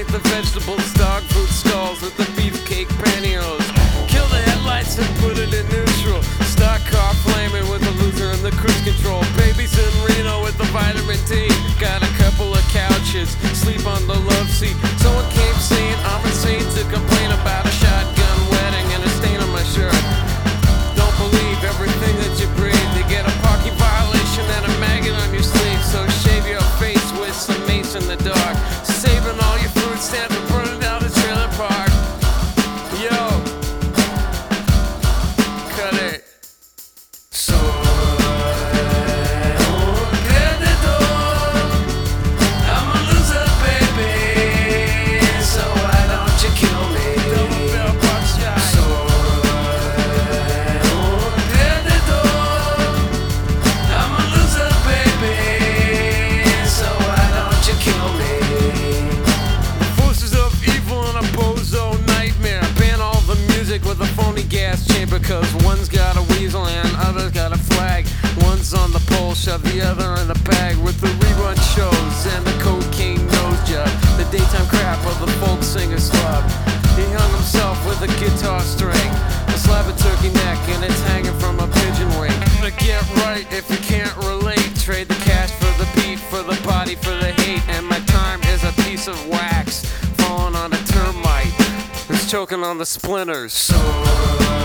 paint the vegetables, dog food stalls with the beefcake pantyhose. Kill the headlights and put it in neutral. Stock car flaming with the loser and the cruise control. Babies in Reno with the vitamin D. Got a couple of couches, sleep on the love seat. Someone came saying I'm insane to complain about a shotgun wedding and a stain on my shirt. Don't believe everything that you breathe. You get a parking violation and a maggot on your sleeve. So shave your face with some mace in the dark. Saving all your food stamps and burning down the trailer park. Yo, cut it. With a phony gas chamber, cause one's got a weasel and other's got a flag. One's on the pole, shove the other in the bag. With the rerun shows and the cocaine nose job, the daytime crap of the folk singer slub. He hung himself with a guitar string, a slab of turkey neck, and it's hanging from a pigeon wing. To get right if you can't relate, trade the cash for the beat, for the body, for the hate. And my time is a piece of wax falling on a termite. It's choking on the splinters.